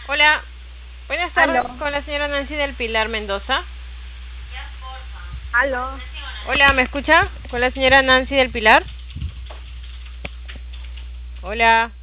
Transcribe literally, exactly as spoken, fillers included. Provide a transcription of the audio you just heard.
Hola, buenas tardes Aló. con la señora Nancy del Pilar Mendoza. Aló. Hola, ¿me escucha? Con la señora Nancy del Pilar. Hola.